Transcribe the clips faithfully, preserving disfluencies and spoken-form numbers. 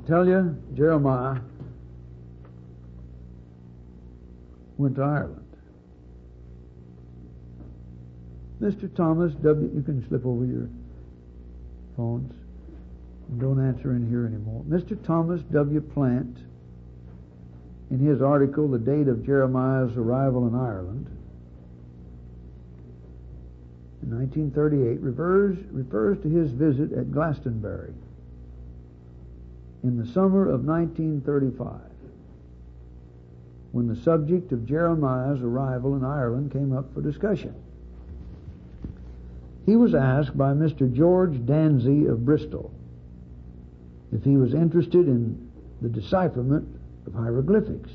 tell you, Jeremiah went to Ireland. Mister Thomas W. You can slip over your phones. Don't answer in here anymore. Mister Thomas W. Plant, in his article, The Date of Jeremiah's Arrival in Ireland, in nineteen thirty-eight, refers, refers to his visit at Glastonbury in the summer of nineteen thirty-five, when the subject of Jeremiah's arrival in Ireland came up for discussion. He was asked by Mister George Danzy of Bristol if he was interested in the decipherment of hieroglyphics.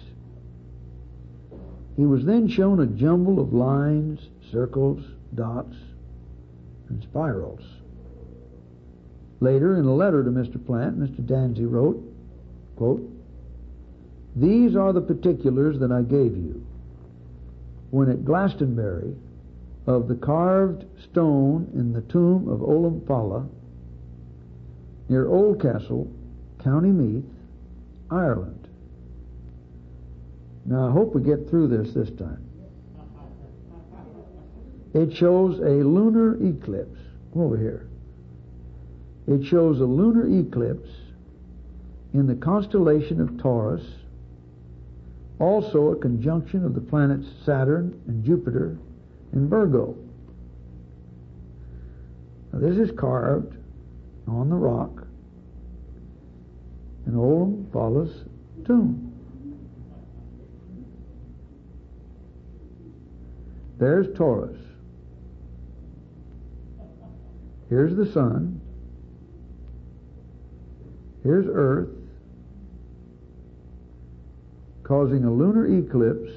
He was then shown a jumble of lines, circles, dots, and spirals. Later, in a letter to Mister Plant, Mister Danzy wrote, quote, "These are the particulars that I gave you when at Glastonbury of the carved stone in the tomb of Olam Fala near Oldcastle, County Meath, Ireland." Now, I hope we get through this this time. It shows a lunar eclipse. Come over here. It shows a lunar eclipse in the constellation of Taurus, also a conjunction of the planets Saturn and Jupiter in Virgo. Now, this is carved on the rock in Olam Fala's tomb. There's Taurus. Here's the sun. Here's Earth, causing a lunar eclipse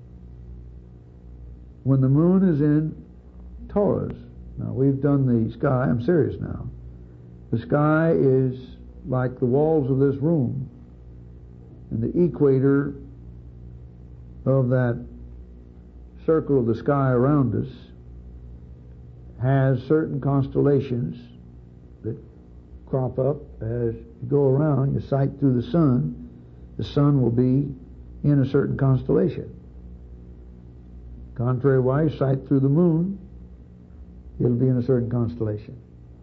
when the moon is in Taurus. Now, we've done the sky. I'm serious now. The sky is like the walls of this room, and the equator of that circle of the sky around us has certain constellations that crop up as you go around. You sight through the sun, the sun will be in a certain constellation. Contrary-wise, sight through the moon, it'll be in a certain constellation.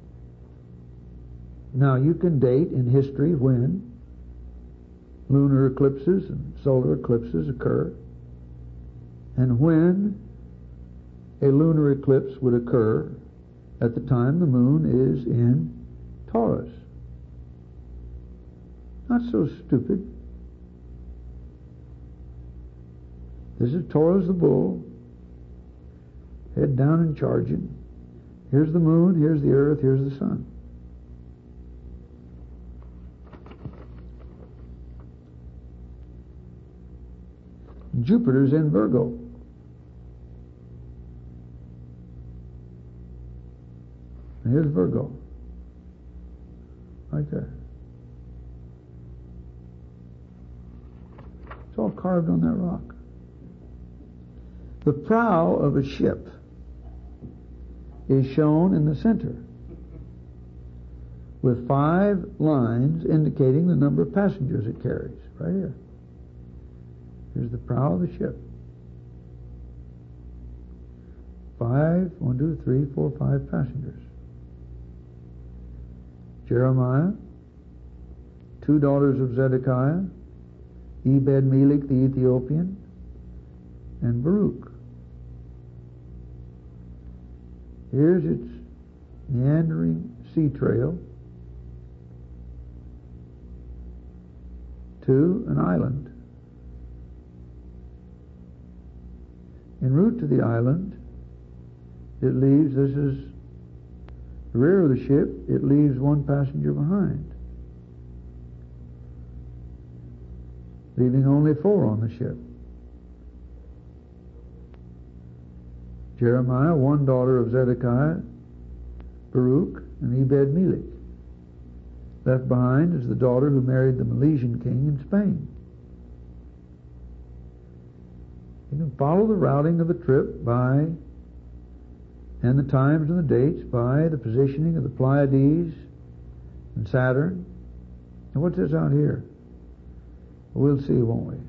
Now, you can date in history when lunar eclipses and solar eclipses occur, and when a lunar eclipse would occur at the time the moon is in Taurus. Not so stupid. This is Taurus the bull, head down and charging. Here's the moon, here's the earth, here's the sun. Jupiter's in Virgo. And here's Virgo. Right there. It's all carved on that rock. The prow of a ship is shown in the center, with five lines indicating the number of passengers it carries. Right here. Here's the prow of the ship. Five, one, two, three, four, five passengers. Jeremiah, two daughters of Zedekiah, Ebed-Melech the Ethiopian, and Baruch. Here's its meandering sea trail to an island. En route to the island, it leaves, this is the rear of the ship, it leaves one passenger behind, leaving only four on the ship. Jeremiah, one daughter of Zedekiah, Baruch, and Ebed-Melech. Left behind is the daughter who married the Milesian king in Spain. You can follow the routing of the trip by, and the times and the dates by the positioning of the Pleiades and Saturn And what's this out here? We'll see, won't we?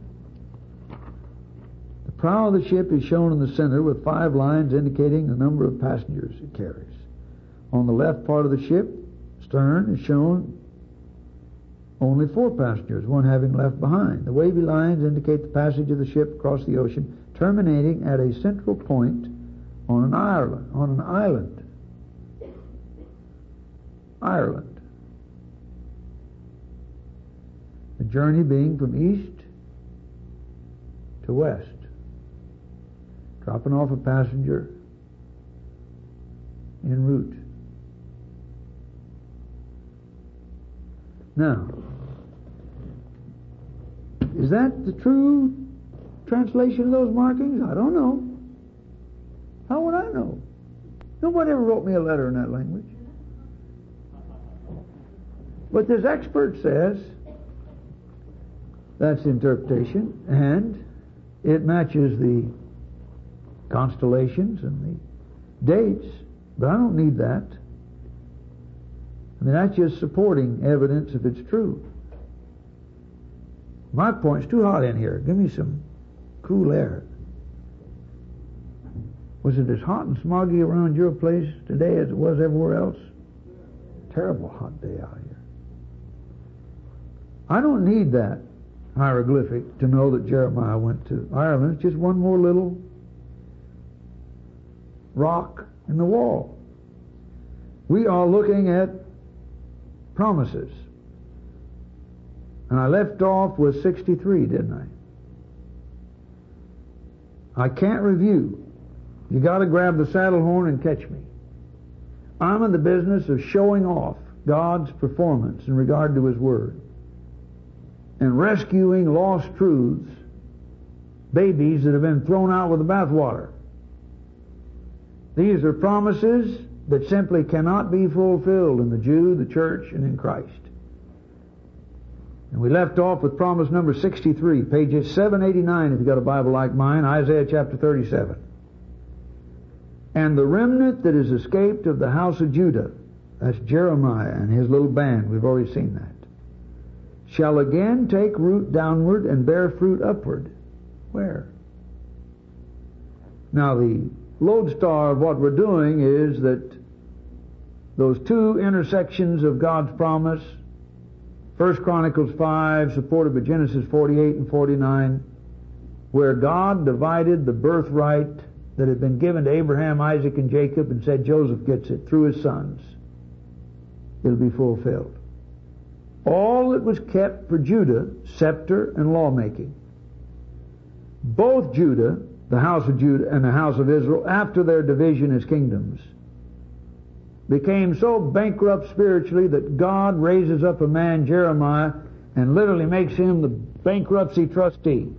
The prow of the ship is shown in the center with five lines indicating the number of passengers it carries. On the left part of the ship, stern, is shown only four passengers, one having left behind. The wavy lines indicate the passage of the ship across the ocean, terminating at a central point on an island. On an island. Ireland. The journey being from east to west, dropping off a passenger en route. Now, is that the true translation of those markings? I don't know. How would I know? Nobody ever wrote me a letter in that language. But this expert says that's the interpretation, and it matches the constellations and the dates, but I don't need that. I mean, that's just supporting evidence if it's true. My point's too hot in here. Give me some cool air. Was it as hot and smoggy around your place today as it was everywhere else? Terrible hot day out here. I don't need that hieroglyphic to know that Jeremiah went to Ireland. It's just one more little rock in the wall. We are looking at promises. And I left off with sixty-three, didn't I? I can't review. You got to grab the saddle horn and catch me. I'm in the business of showing off God's performance in regard to His Word and rescuing lost truths, babies that have been thrown out with the bathwater. These are promises that simply cannot be fulfilled in the Jew, the church, and in Christ. And we left off with promise number sixty-three, pages seven eighty-nine if you've got a Bible like mine, Isaiah chapter thirty-seven. And the remnant that is escaped of the house of Judah, that's Jeremiah and his little band, we've already seen that, shall again take root downward and bear fruit upward. Where? Now the lodestar of what we're doing is that those two intersections of God's promise, First Chronicles five, supported by Genesis forty-eight and forty-nine, where God divided the birthright that had been given to Abraham, Isaac, and Jacob and said Joseph gets it through his sons. It'll be fulfilled. All that was kept for Judah, scepter and lawmaking. Both Judah, the house of Judah and the house of Israel, after their division as kingdoms, became so bankrupt spiritually that God raises up a man, Jeremiah, and literally makes him the bankruptcy trustee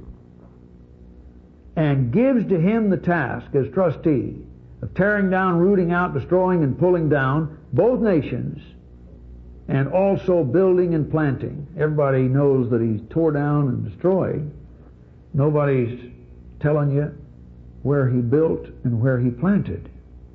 and gives to him the task as trustee of tearing down, rooting out, destroying, and pulling down both nations, and also building and planting. Everybody knows that he tore down and destroyed. Nobody's telling you where he built and where he planted.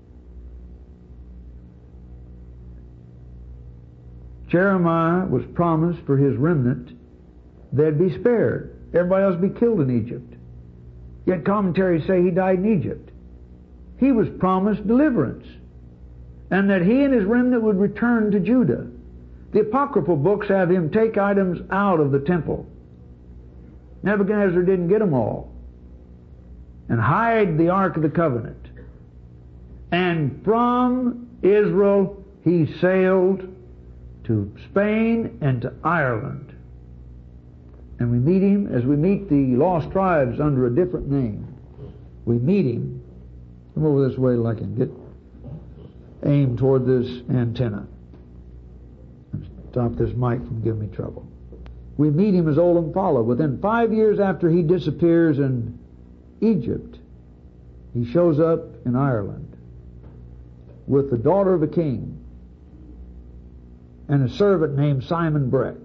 Jeremiah was promised for his remnant they'd be spared. Everybody else would be killed in Egypt. Yet commentaries say he died in Egypt. He was promised deliverance, and that he and his remnant would return to Judah. The apocryphal books have him take items out of the temple. Nebuchadnezzar didn't get them all. And hide the Ark of the Covenant. And from Israel he sailed to Spain and to Ireland. And we meet him as we meet the lost tribes under a different name. We meet him. Come over this way till I can get aim toward this antenna. Stop this mic from giving me trouble. We meet him as Olamfala. Within five years after he disappears in Egypt, he shows up in Ireland with the daughter of a king and a servant named Simon Breck.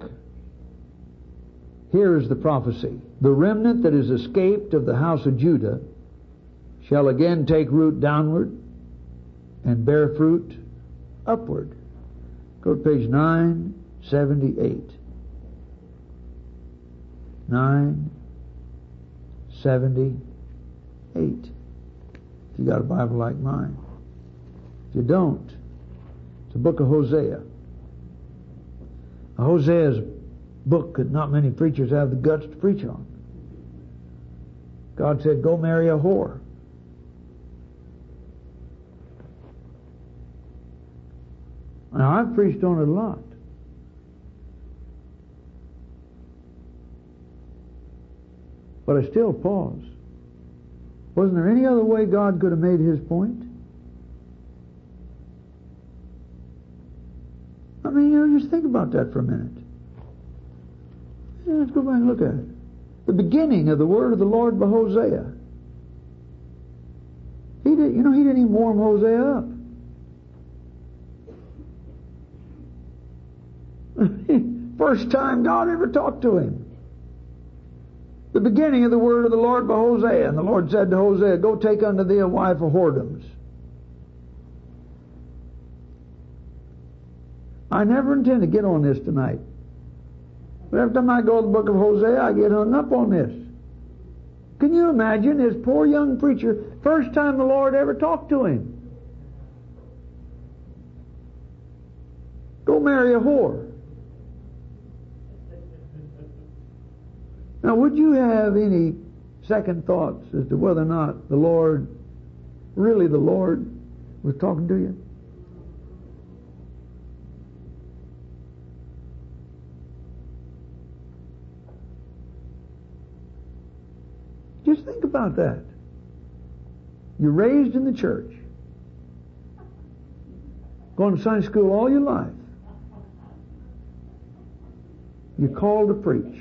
Here is the prophecy. The remnant that is escaped of the house of Judah shall again take root downward and bear fruit upward. Go to page nine seventy-eight. nine seventy-eight. If you got a Bible like mine. If you don't, it's the book of Hosea. Now, Hosea is a book that not many preachers have the guts to preach on. God said, go marry a whore. Now, I've preached on it a lot. But I still pause. Wasn't there any other way God could have made his point? I mean, you know, just think about that for a minute. Yeah, let's go back and look at it. The beginning of the word of the Lord by Hosea. He did, you know, he didn't even warm Hosea up. First time God ever talked to him. The beginning of the word of the Lord by Hosea. And the Lord said to Hosea, go take unto thee a wife of whoredoms. I never intend to get on this tonight. But every time I go to the book of Hosea, I get hung up on this. Can you imagine this poor young preacher, first time the Lord ever talked to him? Go marry a whore. Now, would you have any second thoughts as to whether or not the Lord, really the Lord, was talking to you? Just think about that. You're raised in the church, going to Sunday school all your life. You're called to preach.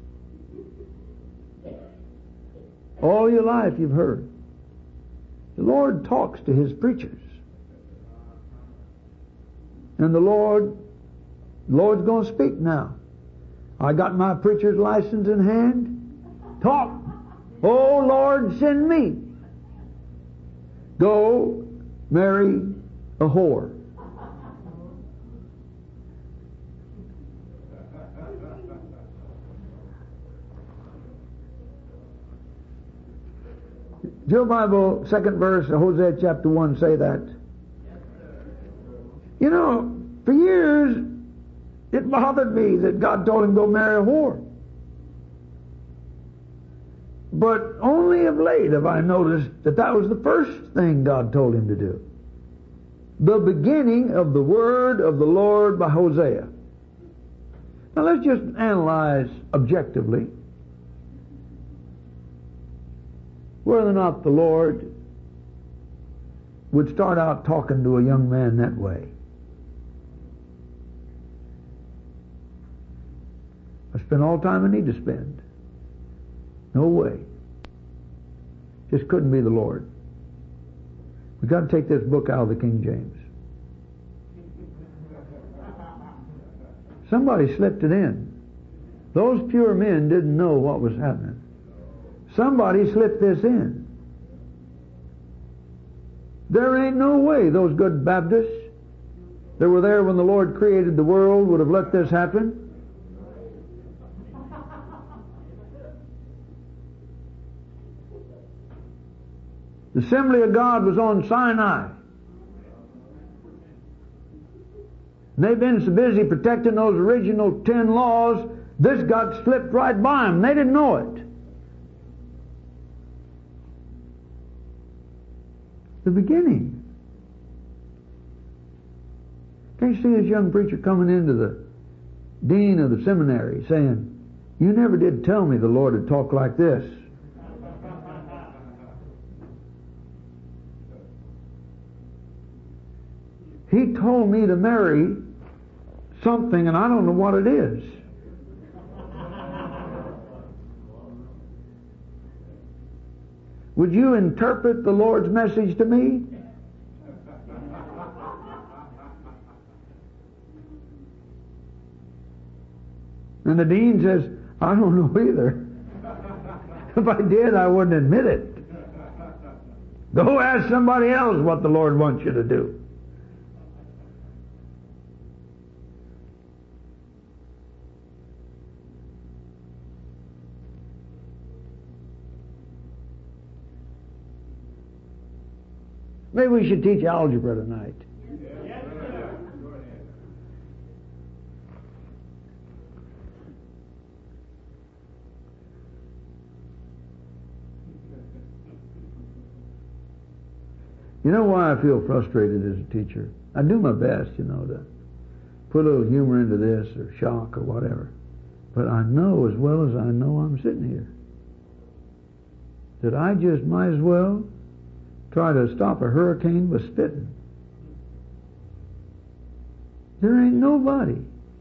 All your life you've heard. The Lord talks to his preachers. And the Lord, the Lord's going to speak now. I got my preacher's license in hand. Talk. Oh, Lord, send me. Go marry a whore. Does your Bible, second verse of Hosea chapter one, say that? You know, for years, it bothered me that God told him to go marry a whore. But only of late have I noticed that that was the first thing God told him to do. The beginning of the word of the Lord by Hosea. Now let's just analyze objectively whether or not the Lord would start out talking to a young man that way. I spend all the time I need to spend. No way. Just couldn't be the Lord. We've got to take this book out of the King James. Somebody slipped it in. Those pure men didn't know what was happening. Somebody slipped this in. There ain't no way those good Baptists that were there when the Lord created the world would have let this happen. The assembly of God was on Sinai. And they've been so busy protecting those original ten laws, this got slipped right by them. They didn't know it. The beginning. Can't you see this young preacher coming into the dean of the seminary saying, you never did tell me the Lord would talk like this. He told me to marry something and I don't know what it is. Would you interpret the Lord's message to me? And the dean says, I don't know either. If I did, I wouldn't admit it. Go ask somebody else what the Lord wants you to do. Maybe we should teach algebra tonight. Yes, sir. You know why I feel frustrated as a teacher? I do my best, you know, to put a little humor into this or shock or whatever. But I know as well as I know I'm sitting here that I just might as well try to stop a hurricane by spitting. There ain't nobody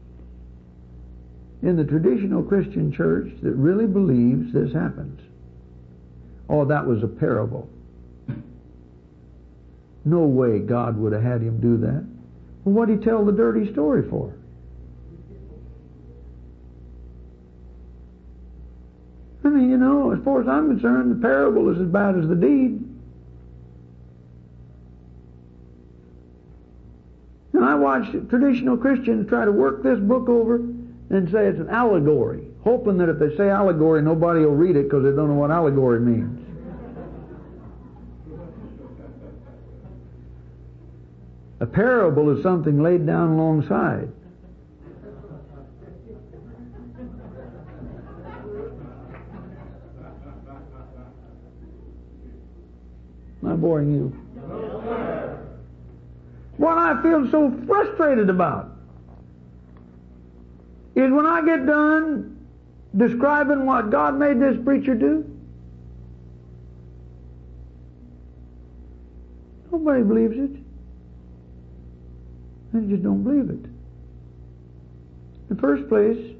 in the traditional Christian church that really believes this happens. Oh, that was a parable. No way God would have had him do that. Well, what'd he tell the dirty story for? I mean, you know, as far as I'm concerned, the parable is as bad as the deed. And I watch traditional Christians try to work this book over and say it's an allegory, hoping that if they say allegory, nobody will read it because they don't know what allegory means. A parable is something laid down alongside. Am I boring you? What I feel so frustrated about is when I get done describing what God made this preacher do, nobody believes it. They just don't believe it. In the first place,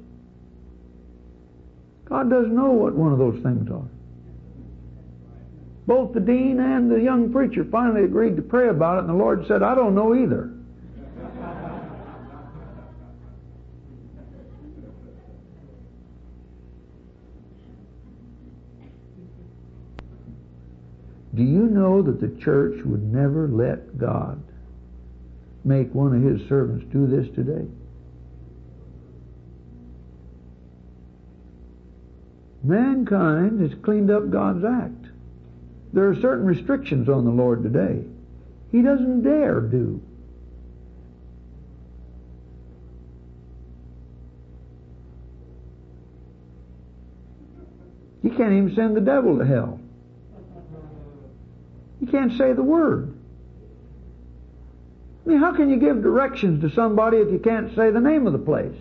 God doesn't know what one of those things are. Both the dean and the young preacher finally agreed to pray about it, and the Lord said, I don't know either. Do you know that the church would never let God make one of his servants do this today? Mankind has cleaned up God's act. There are certain restrictions on the Lord today he doesn't dare do. He can't even send the devil to hell. He can't say the word. I mean, how can you give directions to somebody if you can't say the name of the place?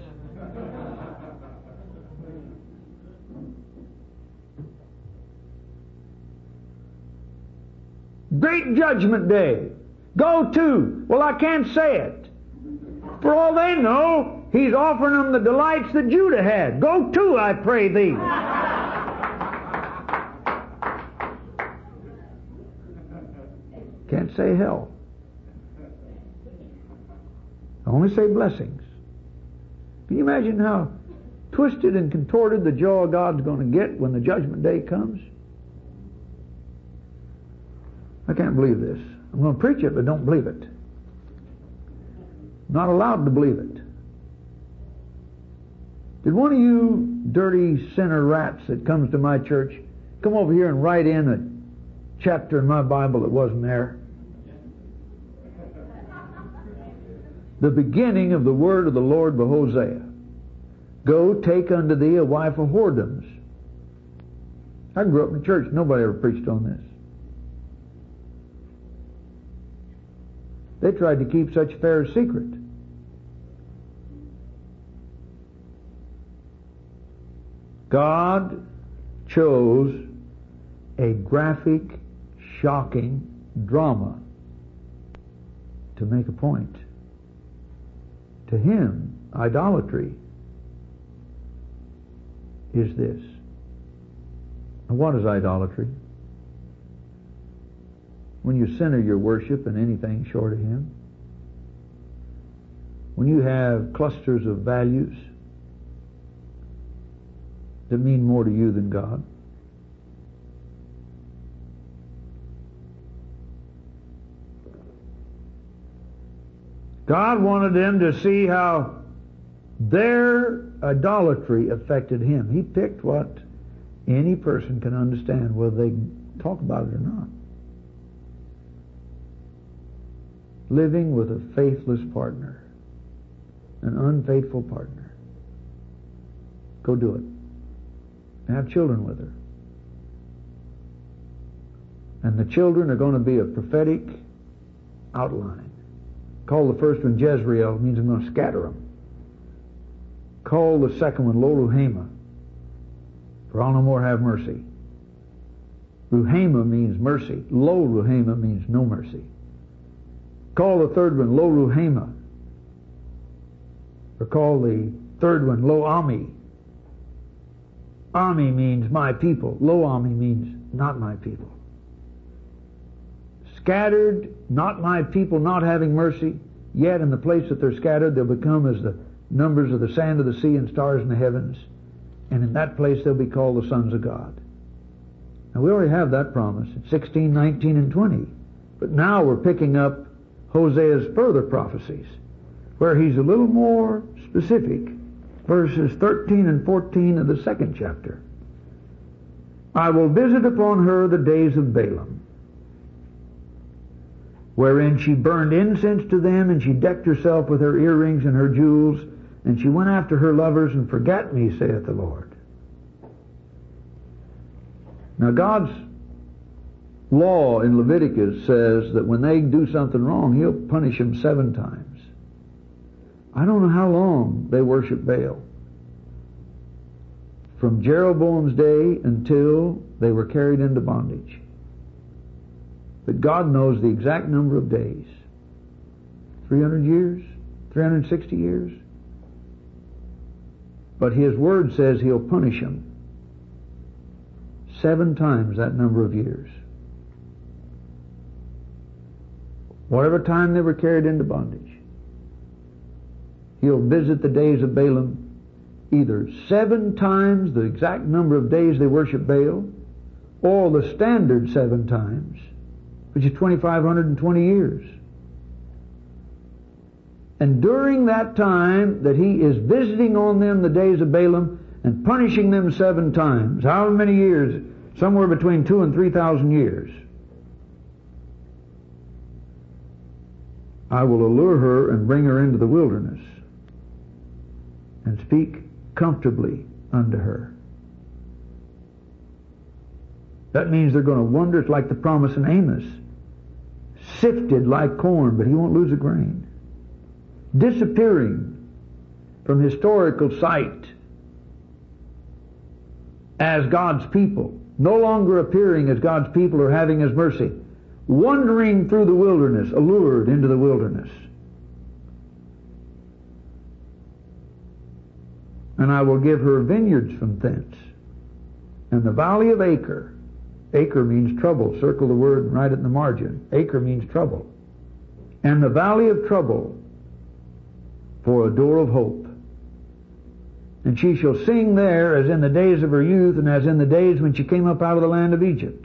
Great Judgment Day. Go to. Well, I can't say it. For all they know, he's offering them the delights that Judah had. Go to, I pray thee. Can't say hell. I only say blessings. Can you imagine how twisted and contorted the jaw of God's going to get when the judgment day comes? I can't believe this. I'm going to preach it, but don't believe it. I'm not allowed to believe it. Did one of you dirty sinner rats that comes to my church come over here and write in a chapter in my Bible that wasn't there? The beginning of the word of the Lord by Hosea. Go, take unto thee a wife of whoredoms. I grew up in the church. Nobody ever preached on this. They tried to keep such affairs secret. God chose a graphic, shocking drama to make a point. To him, idolatry is this. And what is idolatry? When you center your worship in anything short of him. When you have clusters of values that mean more to you than God. God wanted them to see how their idolatry affected him. He picked what any person can understand, whether they talk about it or not. living with a faithless partner, an unfaithful partner. Go do it. Have children with her. And the children are going to be a prophetic outline. Call the first one Jezreel, means I'm going to scatter them. Call the second one Lo Ruhama, for I'll no more have mercy. Ruhama means mercy. Lo Ruhama means no mercy. Call the third one Lo Ruhama, or call the third one Lo Ami. Ami means my people. Lo Ami means not my people. Scattered, not my people, not having mercy, yet in the place that they're scattered, they'll become as the numbers of the sand of the sea and stars in the heavens, and in that place they'll be called the sons of God. Now we already have that promise in sixteen, nineteen, and twenty, but now we're picking up Hosea's further prophecies, where he's a little more specific, verses thirteen and fourteen of the second chapter. I will visit upon her the days of Balaam, wherein she burned incense to them, and she decked herself with her earrings and her jewels, and she went after her lovers and forgat me, saith the Lord. Now God's law in Leviticus says that when they do something wrong, He'll punish them seven times. I don't know how long they worship Baal. From Jeroboam's day until they were carried into bondage. But God knows the exact number of days. three hundred years? three hundred sixty years? But His Word says He'll punish them seven times that number of years. Whatever time they were carried into bondage, He'll visit the days of Balaam either seven times the exact number of days they worship Baal, or the standard seven times, which is two thousand five hundred twenty years. And during that time that He is visiting on them the days of Balaam and punishing them seven times, however many years, somewhere between two and three thousand years, I will allure her and bring her into the wilderness and speak comfortably unto her. That means they're going to wander. It's like the promise in Amos. Sifted like corn, but he won't lose a grain. Disappearing from historical sight as God's people. No longer appearing as God's people or having His mercy. Wandering through the wilderness, allured into the wilderness. And I will give her vineyards from thence, and the valley of Acre. Acre means trouble. Circle the word and write it in the margin. Acre means trouble. And the valley of trouble for a door of hope. And she shall sing there as in the days of her youth, and as in the days when she came up out of the land of Egypt.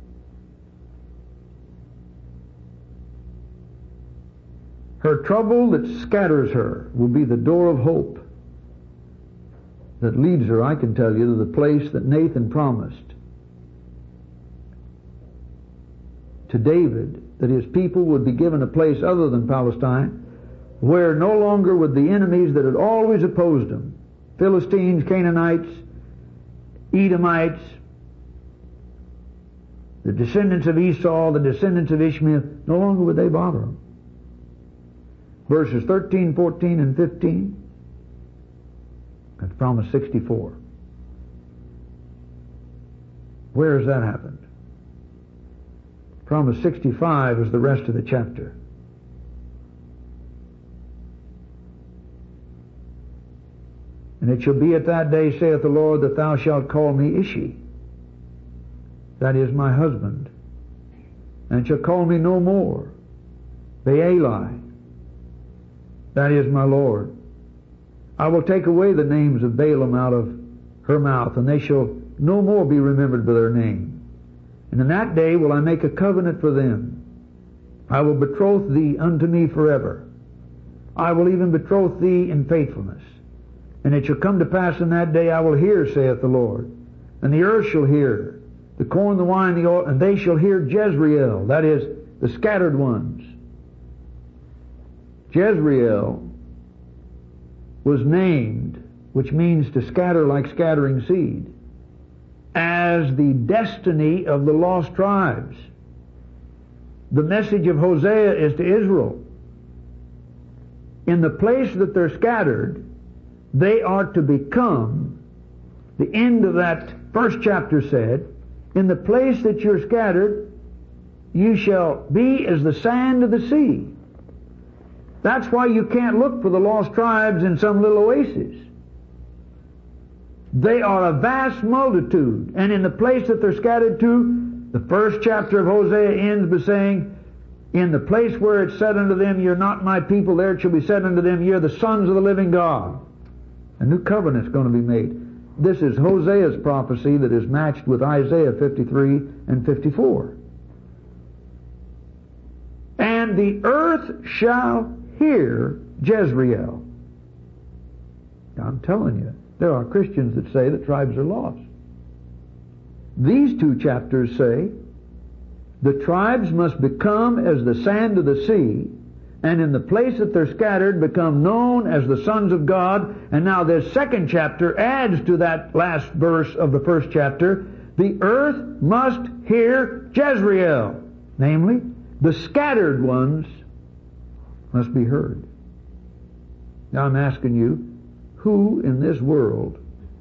Her trouble that scatters her will be the door of hope that leads her, I can tell you, to the place that Nathan promised to David, that his people would be given a place other than Palestine, where no longer would the enemies that had always opposed them, Philistines, Canaanites, Edomites, the descendants of Esau, the descendants of Ishmael, no longer would they bother them. Verses thirteen, fourteen, and fifteen. That's promise sixty-four. Where has that happened? Promise sixty-five is the rest of the chapter. And it shall be at that day, saith the Lord, that thou shalt call me Ishi. That is my husband. And shall call me no more Baali. That is my Lord. I will take away the names of Balaam out of her mouth, and they shall no more be remembered by their name. And in that day will I make a covenant for them. I will betroth thee unto me forever. I will even betroth thee in faithfulness. And it shall come to pass in that day I will hear, saith the Lord, and the earth shall hear, the corn, the wine, the oil, and they shall hear Jezreel, that is, the scattered ones, Jezreel was named, which means to scatter like scattering seed, as the destiny of the lost tribes. The message of Hosea is to Israel. In the place that they're scattered, they are to become, the end of that first chapter said, in the place that you're scattered, you shall be as the sand of the sea. That's why you can't look for the lost tribes in some little oasis. They are a vast multitude, and in the place that they're scattered to, the first chapter of Hosea ends by saying, in the place where it's said unto them, you're not my people, there it shall be said unto them, you're the sons of the living God. A new covenant's going to be made. This is Hosea's prophecy that is matched with Isaiah fifty-three and fifty-four. And the earth shall hear Jezreel. Now, I'm telling you, there are Christians that say that tribes are lost. These two chapters say the tribes must become as the sand of the sea, and in the place that they're scattered become known as the sons of God. And now this second chapter adds to that last verse of the first chapter, the earth must hear Jezreel. Namely, the scattered ones must be heard. Now I'm asking you, who in this world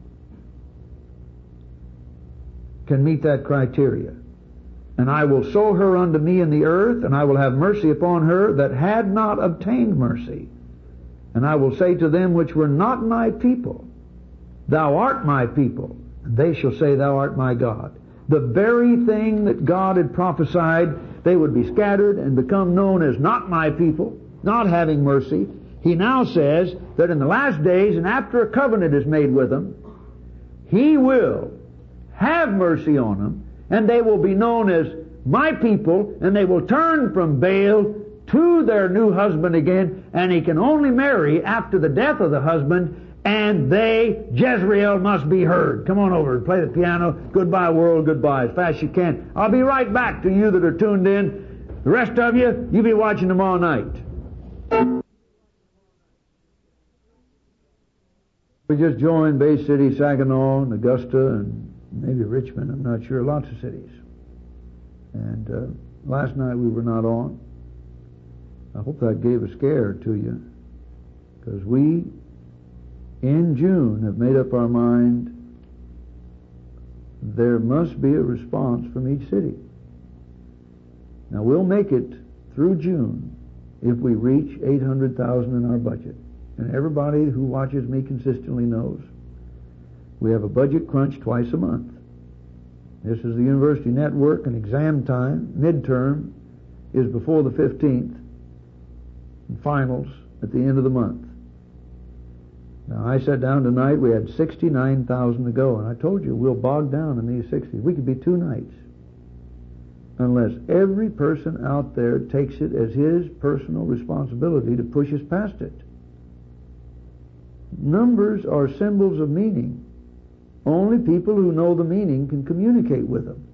can meet that criteria? And I will sow her unto me in the earth, and I will have mercy upon her that had not obtained mercy. And I will say to them which were not my people, thou art my people, and they shall say, thou art my God. The very thing that God had prophesied, they would be scattered and become known as not my people, not having mercy. He now says that in the last days, and after a covenant is made with them, He will have mercy on them, and they will be known as my people, and they will turn from Baal to their new husband again, and he can only marry after the death of the husband, and they, Jezreel, must be heard. Come on over and play the piano. Goodbye, world, goodbye, as fast as you can. I'll be right back to you that are tuned in. The rest of you, you be watching tomorrow night. We just joined Bay City, Saginaw, and Augusta, and maybe Richmond, I'm not sure, lots of cities. And uh, last night we were not on. I hope that gave a scare to you, because we, in June, have made up our mind there must be a response from each city. Now we'll make it through June if we reach eight hundred thousand in our budget. And everybody who watches me consistently knows we have a budget crunch twice a month. This is the University Network, and exam time, midterm, is before the fifteenth, and finals at the end of the month. Now, I sat down tonight, we had sixty-nine thousand to go, and I told you we'll bog down in these sixty. We could be two nights unless every person out there takes it as his personal responsibility to push us past it. Numbers are symbols of meaning. Only people who know the meaning can communicate with them.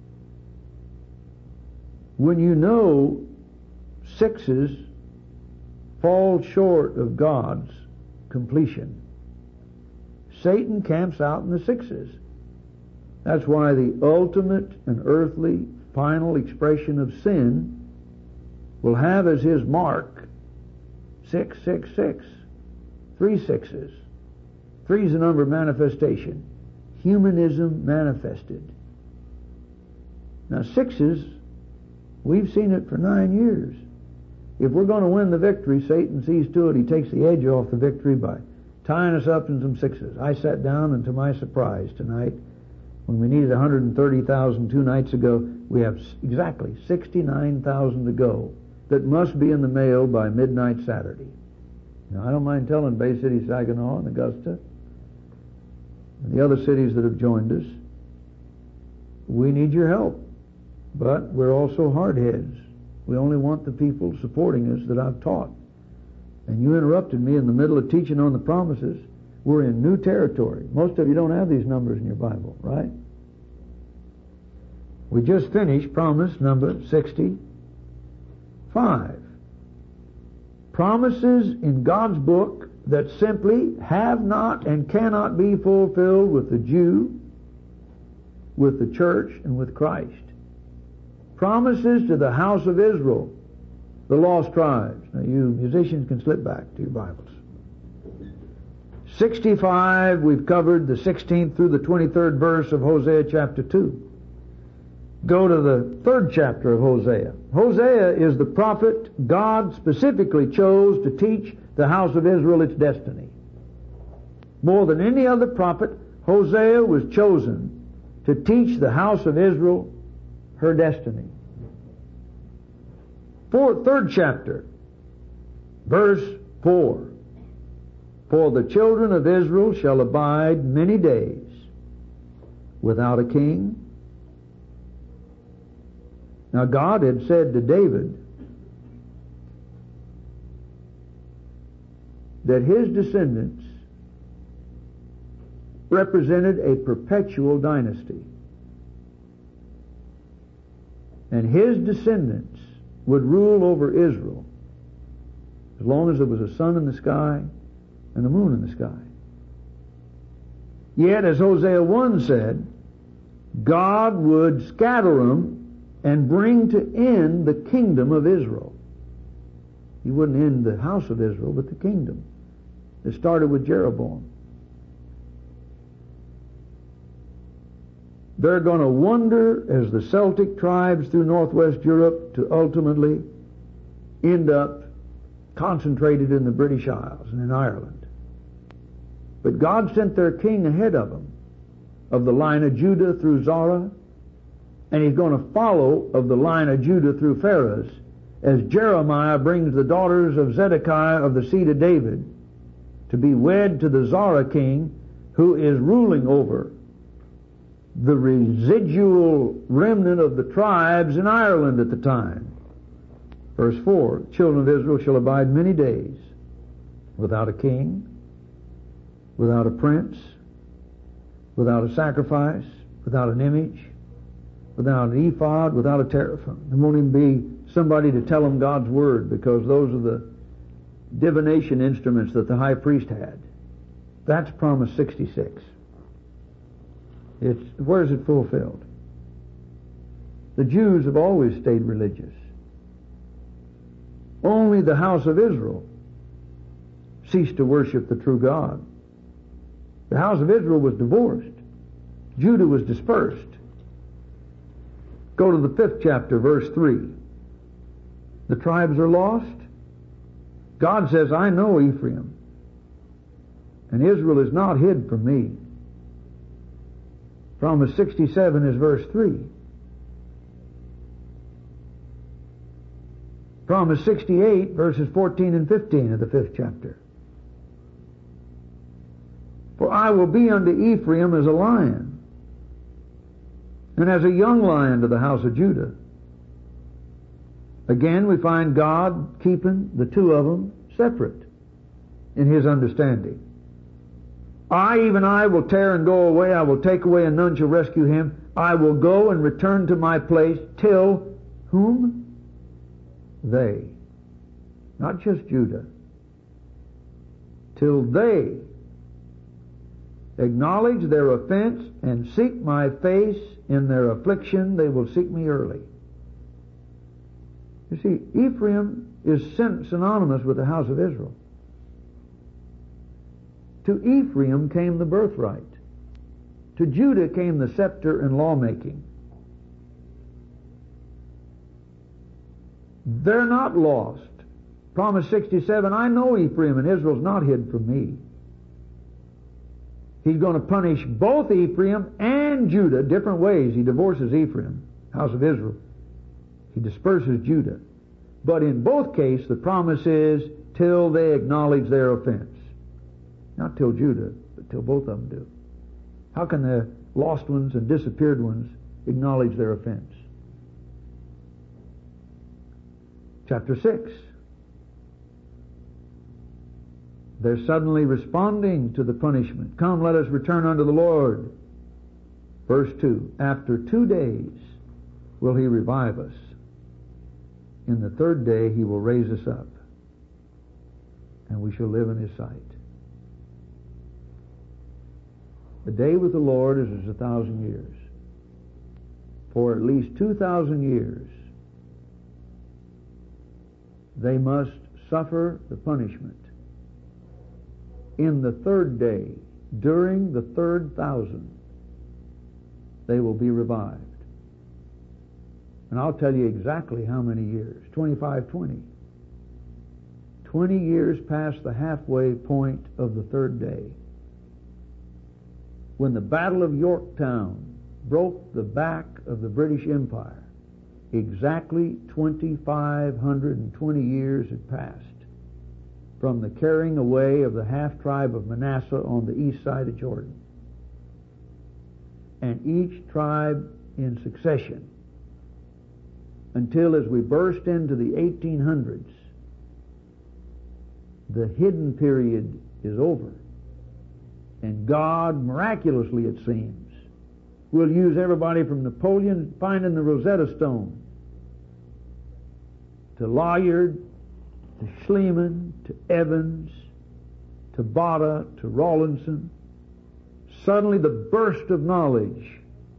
When you know sixes fall short of God's completion, Satan camps out in the sixes. That's why the ultimate and earthly final expression of sin will have as his mark six six six, three sixes. Three is the number of manifestation. Humanism manifested. Now sixes, we've seen it for nine years. If we're going to win the victory, Satan sees to it he takes the edge off the victory by tying us up in some sixes. I sat down, and to my surprise tonight, when we needed one hundred thirty thousand two nights ago, we have exactly sixty-nine thousand to go that must be in the mail by midnight Saturday. Now I don't mind telling Bay City, Saginaw, and Augusta, and the other cities that have joined us, we need your help. But we're also hardheads. We only want the people supporting us that I've taught. And you interrupted me in the middle of teaching on the promises. We're in new territory. Most of you don't have these numbers in your Bible, right? We just finished promise number sixty-five. promises in God's book that simply have not and cannot be fulfilled with the Jew, with the church, and with Christ. Promises to the house of Israel, the lost tribes. Now you musicians can slip back to your Bibles. sixty-five, we've covered the sixteenth through the twenty-third verse of Hosea chapter two. Go to the third chapter of Hosea. Hosea is the prophet God specifically chose to teach the house of Israel its destiny. More than any other prophet, Hosea was chosen to teach the house of Israel her destiny. Fourth, third chapter, verse four. For the children of Israel shall abide many days without a king. Now God had said to David that his descendants represented a perpetual dynasty. And his descendants would rule over Israel as long as there was a sun in the sky and a moon in the sky. Yet, as Hosea one said, God would scatter them and bring to end the kingdom of Israel. He wouldn't end the house of Israel, but the kingdom. It started with Jeroboam. They're going to wander as the Celtic tribes through northwest Europe to ultimately end up concentrated in the British Isles and in Ireland. But God sent their king ahead of them, of the line of Judah through Zorah, and he's going to follow of the line of Judah through Pharez, as Jeremiah brings the daughters of Zedekiah of the seed of David to be wed to the Zorah king, who is ruling over the residual remnant of the tribes in Ireland at the time. Verse four, children of Israel shall abide many days without a king, without a prince, without a sacrifice, without an image, without an ephod, without a teraphim. There won't even be somebody to tell them God's word, because those are the divination instruments that the high priest had. That's promise sixty-six. It's, where is it fulfilled? The Jews have always stayed religious. Only the house of Israel ceased to worship the true God. The house of Israel was divorced. Judah was dispersed. Go to the fifth chapter, verse three. The tribes are lost. God says, I know Ephraim, and Israel is not hid from me. Promise sixty-seven is verse three. Promise sixty-eight, verses fourteen and fifteen of the fifth chapter. For I will be unto Ephraim as a lion, and as a young lion to the house of Judah. Again, we find God keeping the two of them separate in His understanding. I, even I, will tear and go away. I will take away, and none shall rescue him. I will go and return to my place till whom? They. Not just Judah. Till they acknowledge their offense and seek my face in their affliction, they will seek me early. You see, Ephraim is synonymous with the house of Israel. To Ephraim came the birthright. To Judah came the scepter and lawmaking. They're not lost. Promise sixty-seven, I know Ephraim, and Israel's not hid from me. He's going to punish both Ephraim and Judah different ways. He divorces Ephraim, house of Israel. He disperses Judah. But in both cases, the promise is till they acknowledge their offense. Not till Judah, but till both of them do. How can the lost ones and disappeared ones acknowledge their offense? Chapter six. They're suddenly responding to the punishment. Come, let us return unto the Lord. Verse two. After two days will He revive us. In the third day He will raise us up. and we shall live in His sight. A day with the Lord is as a thousand years. For at least two thousand years, they must suffer the punishment. In the third day, during the third thousand, they will be revived. And I'll tell you exactly how many years. twenty-five twenty. twenty years past the halfway point of the third day. When the Battle of Yorktown broke the back of the British Empire, exactly twenty-five twenty years had passed from the carrying away of the half-tribe of Manasseh on the east side of Jordan. And each tribe in succession, until as we burst into the eighteen hundreds, the hidden period is over. And God, miraculously it seems, will use everybody from Napoleon finding the Rosetta Stone to Loyard, to Schliemann, to Evans, to Botta, to Rawlinson. Suddenly the burst of knowledge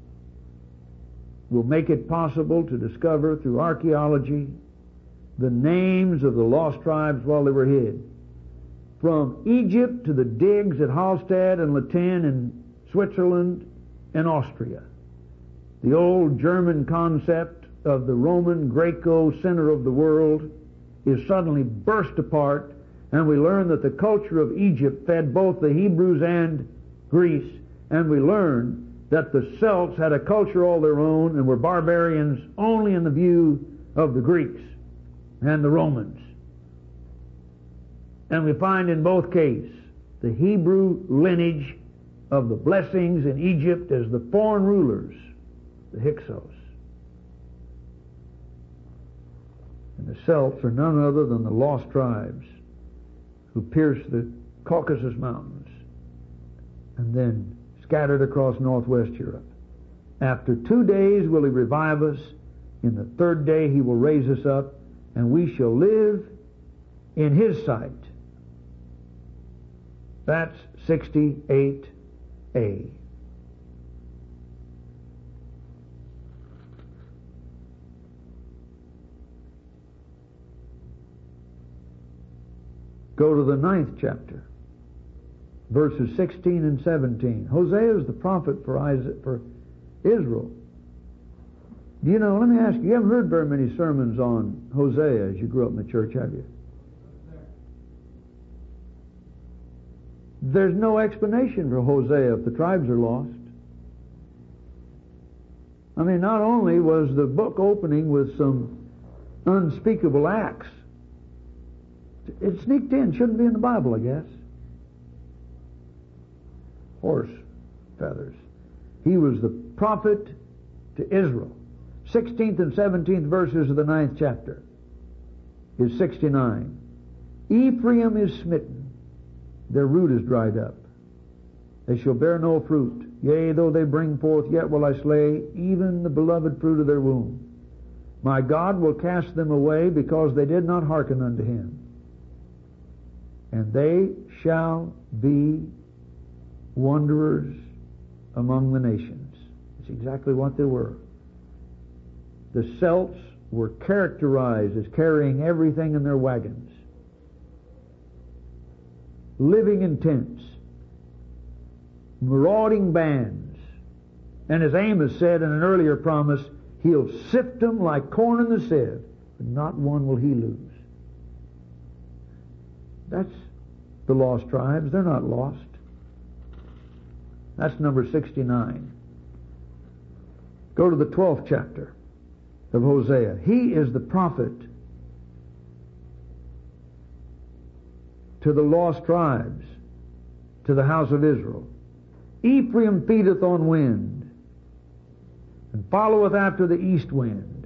will make it possible to discover through archaeology the names of the lost tribes while they were hid. From Egypt to the digs at Hallstatt and Latin in Switzerland and Austria. The old German concept of the Roman Greco center of the world is suddenly burst apart, and we learn that the culture of Egypt fed both the Hebrews and Greece, and we learn that the Celts had a culture all their own and were barbarians only in the view of the Greeks and the Romans. And we find in both cases the Hebrew lineage of the blessings in Egypt as the foreign rulers, the Hyksos. And the Celts are none other than the lost tribes who pierced the Caucasus Mountains and then scattered across northwest Europe. After two days will He revive us. In the third day He will raise us up, and we shall live in His sight. That's sixty-eight A. Go to the ninth chapter, verses sixteen and seventeen. Hosea is the prophet for Isaac, for Israel. Do you know, let me ask you, you haven't heard very many sermons on Hosea as you grew up in the church, have you? There's no explanation for Hosea if the tribes are lost. I mean, not only was the book opening with some unspeakable acts, it sneaked in, shouldn't be in the Bible, I guess. Horse feathers. He was the prophet to Israel. sixteenth and seventeenth verses of the ninth chapter is sixty-nine. Ephraim is smitten. Their root is dried up. They shall bear no fruit. Yea, though they bring forth, yet will I slay even the beloved fruit of their womb. My God will cast them away because they did not hearken unto Him. And they shall be wanderers among the nations. It's exactly what they were. The Celts were characterized as carrying everything in their wagons, living in tents, marauding bands, and as Amos said in an earlier promise, He'll sift them like corn in the sieve, but not one will He lose. That's the lost tribes. They're not lost. That's number sixty-nine. Go to the twelfth chapter of Hosea. He is the prophet to the lost tribes, to the house of Israel. Ephraim feedeth on wind, and followeth after the east wind.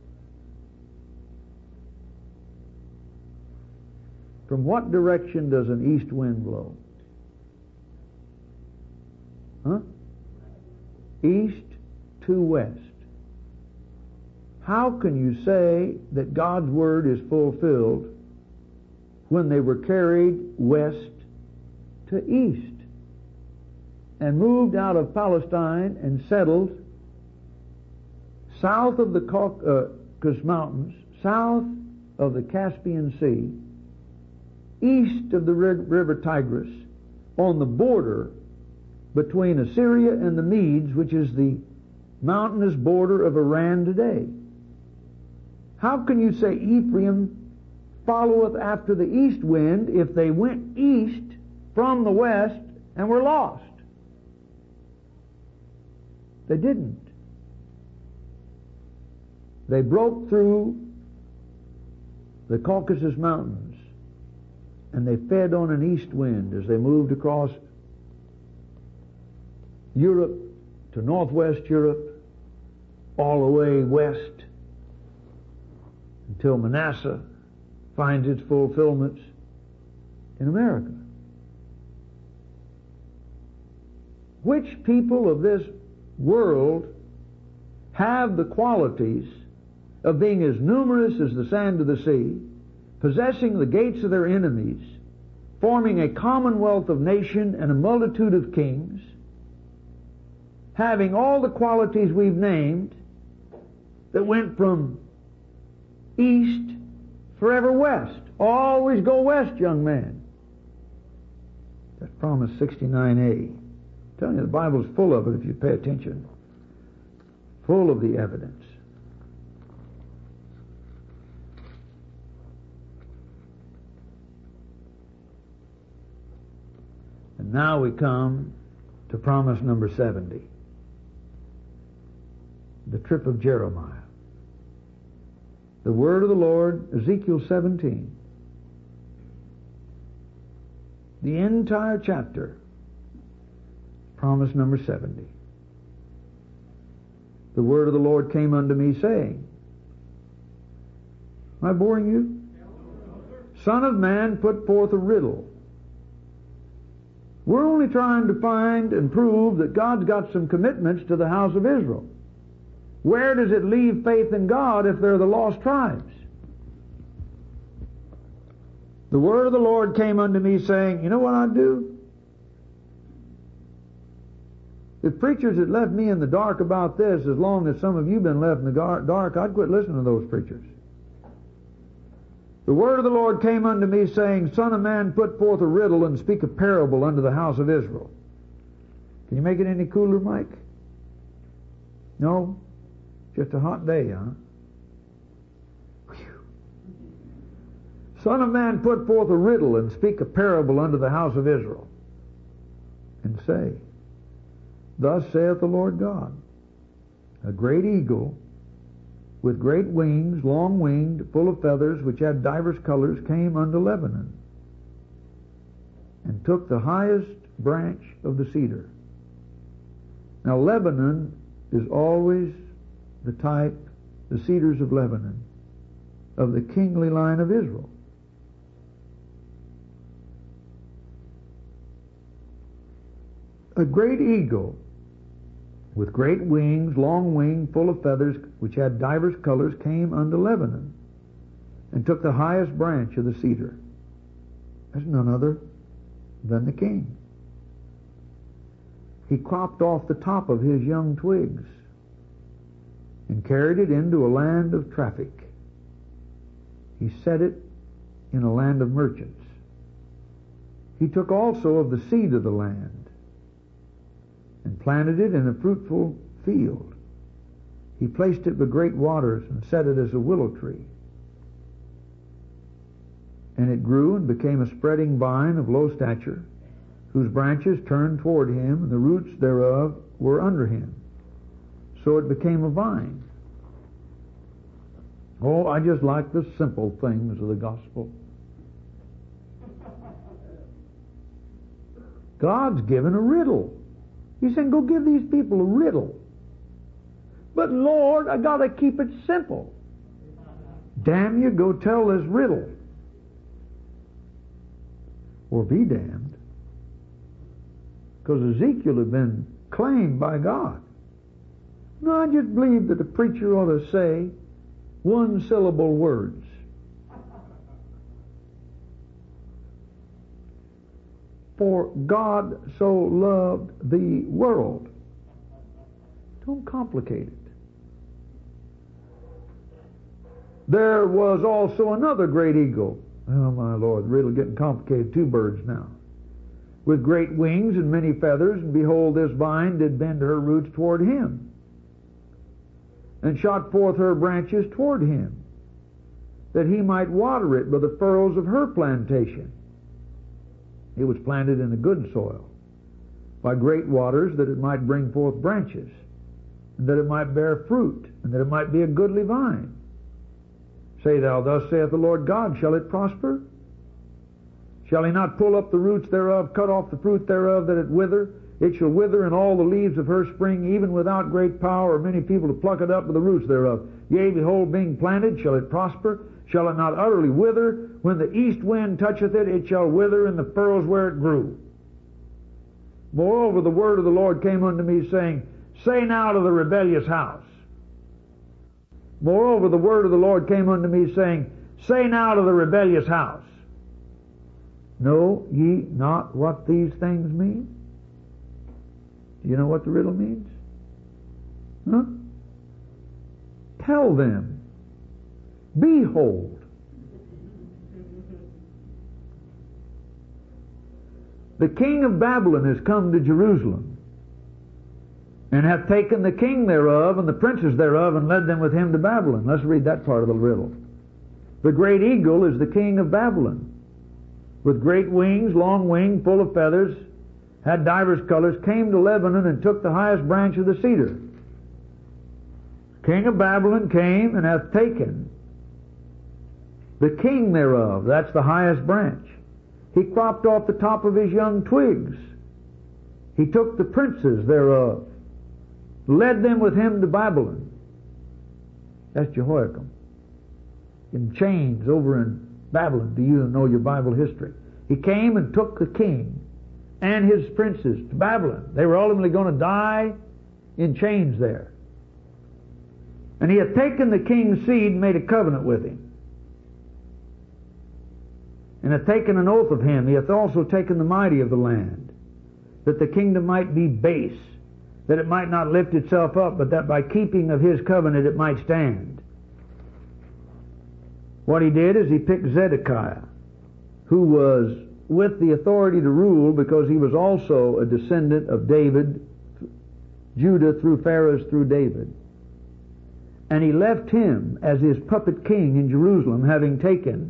From what direction does an east wind blow? Huh? East to west. How can you say that God's Word is fulfilled when they were carried west to east and moved out of Palestine and settled south of the Caucasus Mountains, south of the Caspian Sea, east of the river Tigris, on the border between Assyria and the Medes, which is the mountainous border of Iran today. How can you say Ephraim followeth after the east wind if they went east from the west and were lost? They didn't. They broke through the Caucasus Mountains and they fed on an east wind as they moved across Europe to northwest Europe, all the way west until Manasseh finds its fulfillments in America. Which people of this world have the qualities of being as numerous as the sand of the sea, possessing the gates of their enemies, forming a commonwealth of nation and a multitude of kings, having all the qualities we've named, that went from east forever west? Always go west, young man. That's Promise sixty-nine A. I'm telling you, the Bible's full of it if you pay attention. Full of the evidence. And now we come to promise number seventy. The trip of Jeremiah. The word of the Lord, Ezekiel seventeen. The entire chapter. Promise number seventy. The word of the Lord came unto me, saying, am I boring you? Son of man, put forth a riddle. We're only trying to find and prove that God's got some commitments to the house of Israel. Where does it leave faith in God if they're the lost tribes? The word of the Lord came unto me, saying, you know what I'd do? If preachers had left me in the dark about this, as long as some of you have been left in the dark, I'd quit listening to those preachers. The word of the Lord came unto me, saying, Son of man, put forth a riddle and speak a parable unto the house of Israel. Can you make it any cooler, Mike? No? Just a hot day, huh? Whew. Son of man, put forth a riddle and speak a parable unto the house of Israel. And say, Thus saith the Lord God, a great eagle with great wings, long-winged, full of feathers, which had divers colors, came unto Lebanon, and took the highest branch of the cedar. Now Lebanon is always the type, the cedars of Lebanon, of the kingly line of Israel. A great eagle with great wings, long winged, full of feathers, which had divers colors, came unto Lebanon, and took the highest branch of the cedar. That's none other than the king. He cropped off the top of his young twigs and carried it into a land of traffic. He set it in a land of merchants. He took also of the seed of the land and planted it in a fruitful field. He placed it with great waters and set it as a willow tree. And it grew and became a spreading vine of low stature, whose branches turned toward him, and the roots thereof were under him. So it became a vine. Oh, I just like the simple things of the gospel. God's given a riddle. He's saying, go give these people a riddle. But Lord, I got to keep it simple. Damn you, go tell this riddle. Or be damned. Because Ezekiel had been claimed by God. No, I just believe that the preacher ought to say one syllable words. For God so loved the world. Don't complicate it. There was also another great eagle. Oh my Lord, the riddle getting complicated. Two birds now. With great wings and many feathers, and behold, this vine did bend her roots toward him, and shot forth her branches toward him, that he might water it by the furrows of her plantation. It was planted in a good soil, by great waters, that it might bring forth branches, and that it might bear fruit, and that it might be a goodly vine. Say thou, thus saith the Lord God, shall it prosper? Shall he not pull up the roots thereof, cut off the fruit thereof, that it wither? It shall wither, and all the leaves of her spring, even without great power, or many people to pluck it up with the roots thereof. Yea, behold, being planted, shall it prosper? Shall it not utterly wither? When the east wind toucheth it, it shall wither in the furrows where it grew. Moreover, the word of the Lord came unto me, saying, Say now to the rebellious house. Moreover, the word of the Lord came unto me, saying, Say now to the rebellious house, Know ye not what these things mean? Do you know what the riddle means? Huh? Tell them, Behold, the king of Babylon is come to Jerusalem, and hath taken the king thereof and the princes thereof, and led them with him to Babylon. Let's read that part of the riddle. The great eagle is the king of Babylon, with great wings, long wing, full of feathers, had divers colors, came to Lebanon and took the highest branch of the cedar. King of Babylon came and hath taken the king thereof, that's the highest branch. He cropped off the top of his young twigs. He took the princes thereof, led them with him to Babylon. That's Jehoiakim, in chains over in Babylon. Do you know your Bible history? He came and took the king and his princes to Babylon. They were ultimately going to die in chains there. And he had taken the king's seed and made a covenant with him, and hath taken an oath of him. He hath also taken the mighty of the land, that the kingdom might be base, that it might not lift itself up, but that by keeping of his covenant it might stand. What he did is he picked Zedekiah, who was with the authority to rule because he was also a descendant of David, Judah through Phares through David. And he left him as his puppet king in Jerusalem, having taken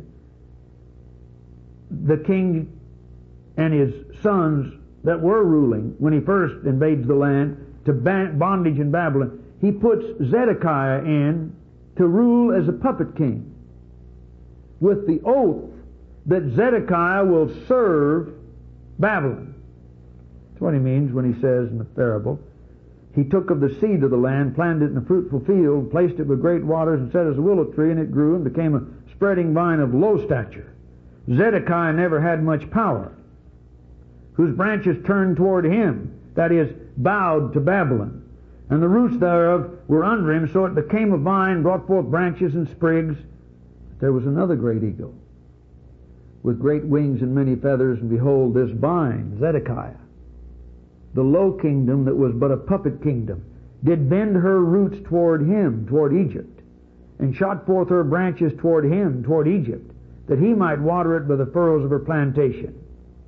the king and his sons that were ruling when he first invades the land to bondage in Babylon. He puts Zedekiah in to rule as a puppet king, with the oath that Zedekiah will serve Babylon. That's what he means when he says in the parable, He took of the seed of the land, planted it in a fruitful field, placed it with great waters, and set as a willow tree, and it grew and became a spreading vine of low stature. Zedekiah never had much power, whose branches turned toward him, that is, bowed to Babylon. And the roots thereof were under him, so it became a vine, brought forth branches and sprigs. There was another great eagle, with great wings and many feathers, and behold, this vine, Zedekiah, the low kingdom that was but a puppet kingdom, did bend her roots toward him, toward Egypt, and shot forth her branches toward him, toward Egypt, that he might water it by the furrows of her plantation.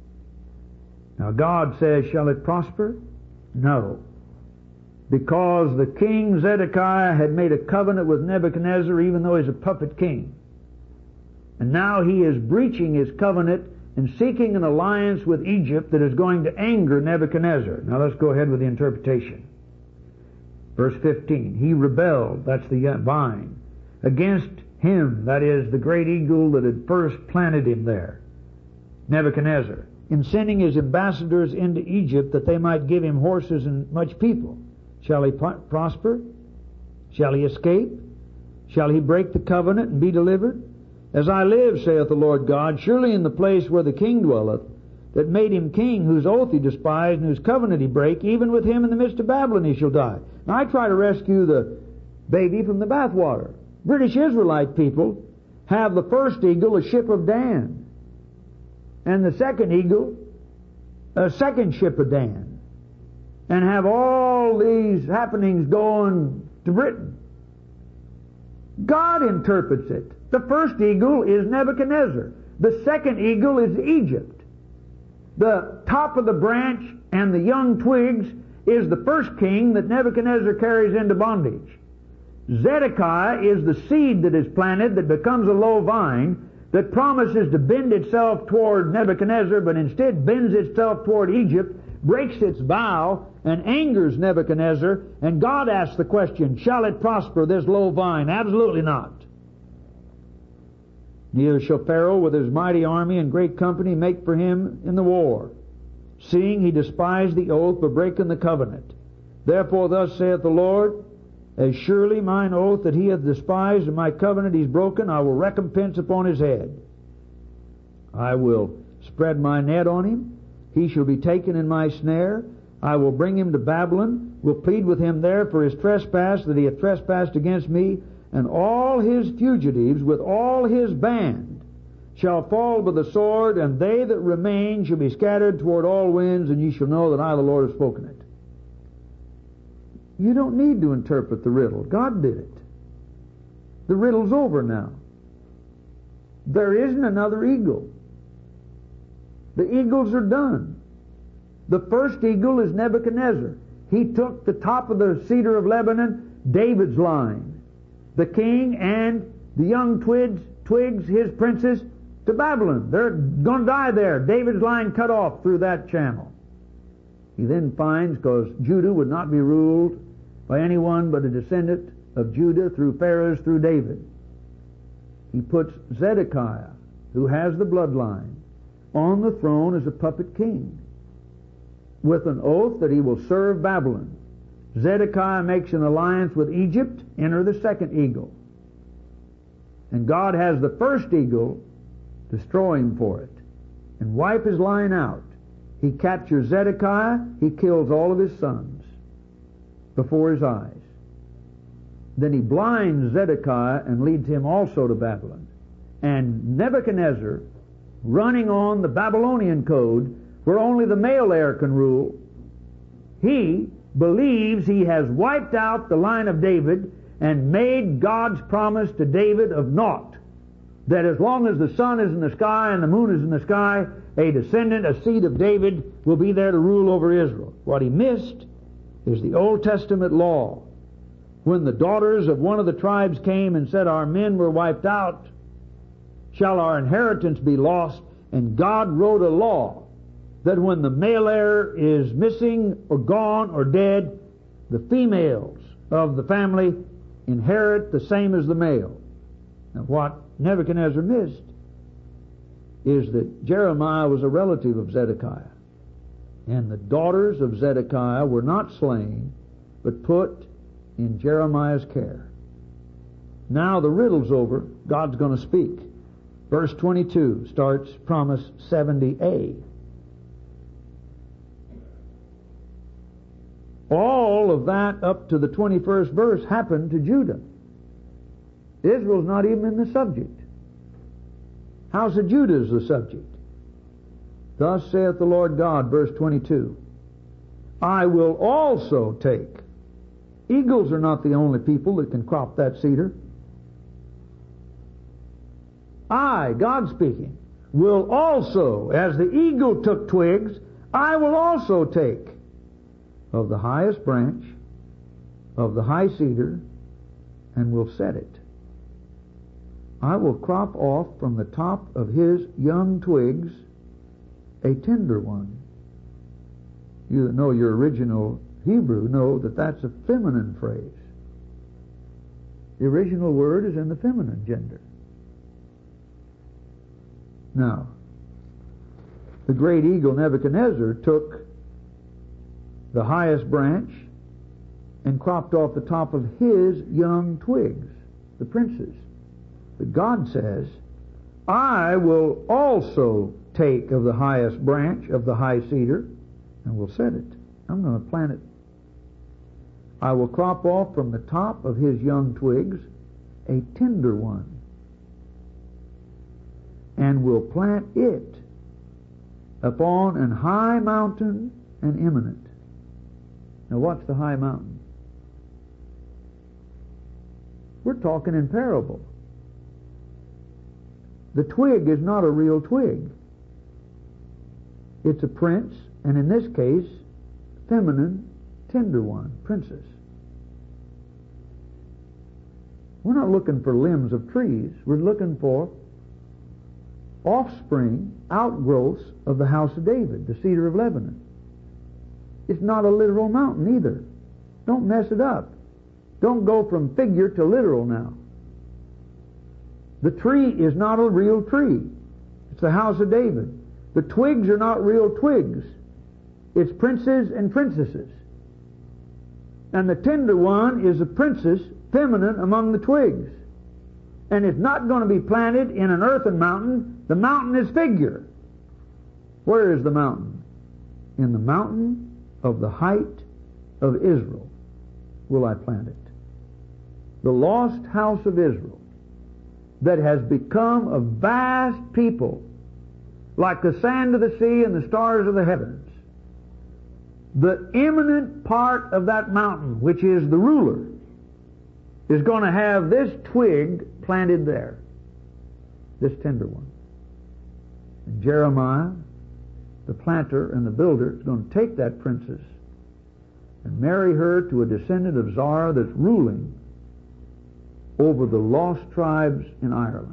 Now God says, shall it prosper? No. Because the king Zedekiah had made a covenant with Nebuchadnezzar, even though he's a puppet king. And now he is breaching his covenant and seeking an alliance with Egypt that is going to anger Nebuchadnezzar. Now let's go ahead with the interpretation. Verse fifteen, he rebelled, that's the vine, against him, that is, the great eagle that had first planted him there, Nebuchadnezzar, in sending his ambassadors into Egypt that they might give him horses and much people. Shall he prosper? Shall he escape? Shall he break the covenant and be delivered? As I live, saith the Lord God, surely in the place where the king dwelleth, that made him king, whose oath he despised and whose covenant he brake, even with him in the midst of Babylon he shall die. Now I try to rescue the baby from the bathwater. British Israelite people have the first eagle, a ship of Dan, and the second eagle a second ship of Dan and have all these happenings going to Britain. God interprets it. The first eagle is Nebuchadnezzar. The second eagle is Egypt. The top of the branch and the young twigs is the first king that Nebuchadnezzar carries into bondage. Zedekiah is the seed that is planted that becomes a low vine that promises to bend itself toward Nebuchadnezzar, but instead bends itself toward Egypt, breaks its vow, and angers Nebuchadnezzar, and God asks the question, shall it prosper, this low vine? Absolutely not. Neither shall Pharaoh with his mighty army and great company make for him in the war, seeing he despised the oath for breaking the covenant. Therefore thus saith the Lord, as surely mine oath that he hath despised and my covenant he's broken, I will recompense upon his head. I will spread my net on him. He shall be taken in my snare. I will bring him to Babylon, will plead with him there for his trespass that he hath trespassed against me, and all his fugitives with all his band shall fall by the sword, and they that remain shall be scattered toward all winds, and ye shall know that I the Lord have spoken it. You don't need to interpret the riddle. God did it. The riddle's over now. There isn't another eagle. The eagles are done. The first eagle is Nebuchadnezzar. He took the top of the cedar of Lebanon, David's line, the king and the young twigs, twigs, his princes, to Babylon. They're going to die there. David's line cut off through that channel. He then finds, because Judah would not be ruled by anyone but a descendant of Judah through Phares, through David, he puts Zedekiah, who has the bloodline, on the throne as a puppet king, with an oath that he will serve Babylon. Zedekiah makes an alliance with Egypt, enter the second eagle. And God has the first eagle destroy him for it and wipe his line out. He captures Zedekiah, he kills all of his sons before his eyes. Then he blinds Zedekiah and leads him also to Babylon. And Nebuchadnezzar, running on the Babylonian code, where only the male heir can rule, he believes he has wiped out the line of David and made God's promise to David of naught. That as long as the sun is in the sky and the moon is in the sky, a descendant, a seed of David, will be there to rule over Israel. What he missed is the Old Testament law. When the daughters of one of the tribes came and said, our men were wiped out, shall our inheritance be lost? And God wrote a law that when the male heir is missing or gone or dead, the females of the family inherit the same as the male. And what Nebuchadnezzar missed is that Jeremiah was a relative of Zedekiah, and the daughters of Zedekiah were not slain, but put in Jeremiah's care. Now the riddle's over. God's going to speak. Verse twenty-two starts Promise seventy A. All of that up to the twenty-first verse happened to Judah. Israel's not even in the subject. How's the Judah's the subject? Thus saith the Lord God, verse twenty-two, I will also take. Eagles are not the only people that can crop that cedar. I, God speaking, will also, as the eagle took twigs, I will also take of the highest branch of the high cedar and will set it. I will crop off from the top of his young twigs a tender one. You that know your original Hebrew know that that's a feminine phrase. The original word is in the feminine gender. Now, the great eagle Nebuchadnezzar took the highest branch and cropped off the top of his young twigs, the princes. But God says, I will also take of the highest branch of the high cedar and will set it. I'm going to plant it. I will crop off from the top of his young twigs a tender one and will plant it upon an high mountain and eminent. Now what's the high mountain? We're talking in parable. The twig is not a real twig. It's a prince, and in this case, feminine, tender one, princess. We're not looking for limbs of trees. We're looking for offspring, outgrowths of the house of David, the cedar of Lebanon. It's not a literal mountain either. Don't mess it up. Don't go from figure to literal now. The tree is not a real tree. It's the house of David. The twigs are not real twigs. It's princes and princesses. And the tender one is a princess, feminine among the twigs. And it's not going to be planted in an earthen mountain. The mountain is figure. Where is the mountain? In the mountain of the height of Israel will I plant it. The lost house of Israel that has become a vast people, like the sand of the sea and the stars of the heavens. The eminent part of that mountain, which is the ruler, is going to have this twig planted there, this tender one. And Jeremiah, the planter and the builder, is going to take that princess and marry her to a descendant of Zara that's ruling over the lost tribes in Ireland.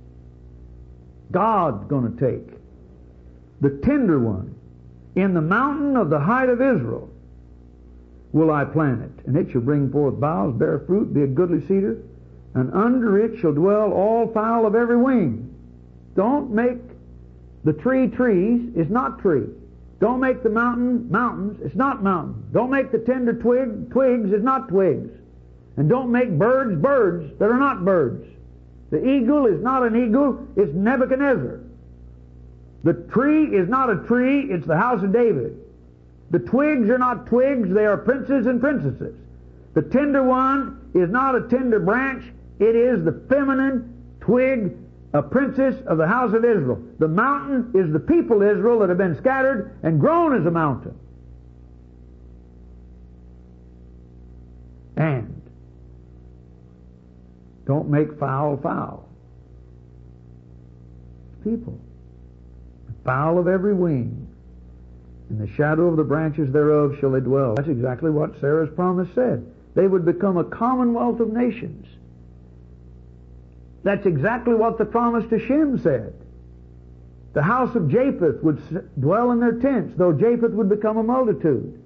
God's going to take the tender one. In the mountain of the height of Israel will I plant it, and it shall bring forth boughs, bear fruit, be a goodly cedar, and under it shall dwell all fowl of every wing. Don't make the tree trees, it's not tree. Don't make the mountain mountains, it's not mountain. Don't make the tender twig twigs, it's not twigs. And don't make birds birds that are not birds. The eagle is not an eagle, it's Nebuchadnezzar. The tree is not a tree, it's the house of David. The twigs are not twigs, they are princes and princesses. The tender one is not a tender branch, it is the feminine twig, a princess of the house of Israel. The mountain is the people Israel that have been scattered and grown as a mountain. And don't make foul foul. People. Fowl of every wing. In the shadow of the branches thereof shall they dwell. That's exactly what Sarah's promise said. They would become a commonwealth of nations. That's exactly what the promise to Shem said. The house of Japheth would dwell in their tents, though Japheth would become a multitude.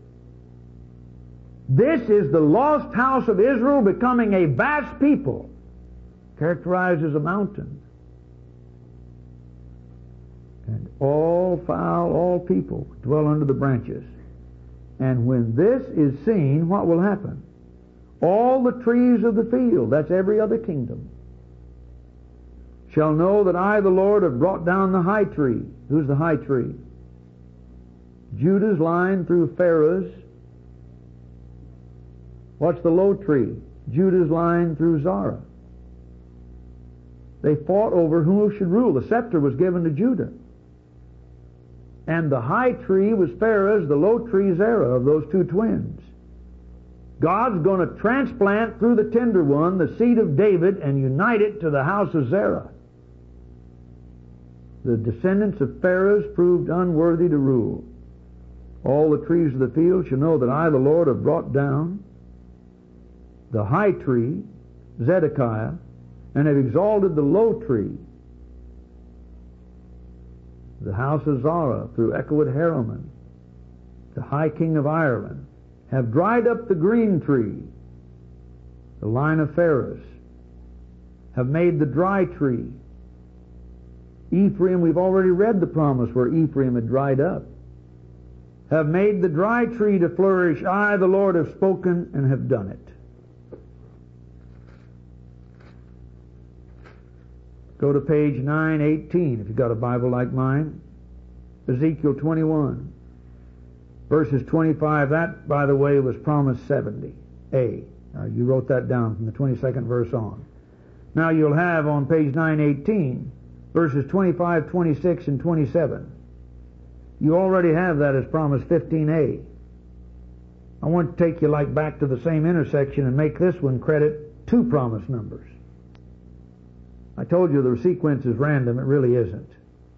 This is the lost house of Israel becoming a vast people, characterized as a mountain. And all fowl, all people dwell under the branches. And when this is seen, what will happen? All the trees of the field, that's every other kingdom, shall know that I, the Lord, have brought down the high tree. Who's the high tree? Judah's line through Pharez. What's the low tree? Judah's line through Zara. They fought over who should rule. The scepter was given to Judah. And the high tree was Pharez, the low tree Zerah, of those two twins. God's going to transplant through the tender one the seed of David and unite it to the house of Zerah. The descendants of Pharez proved unworthy to rule. All the trees of the field shall know that I, the Lord, have brought down the high tree, Zedekiah, and have exalted the low tree, the house of Zara, through Echoed Haraman, the high king of Ireland, have dried up the green tree, the line of Pharez, have made the dry tree. Ephraim, we've already read the promise where Ephraim had dried up. Have made the dry tree to flourish. I, the Lord, have spoken and have done it. Go to page nine eighteen if you've got a Bible like mine. Ezekiel twenty-one. Verses twenty-five. That, by the way, was promise seventy. A. Now, you wrote that down from the twenty-second verse on. Now you'll have on page nine eighteen verses twenty-five, twenty-six, and twenty-seven. You already have that as promise fifteen A. I want to take you like back to the same intersection and make this one credit two promise numbers. I told you the sequence is random. It really isn't.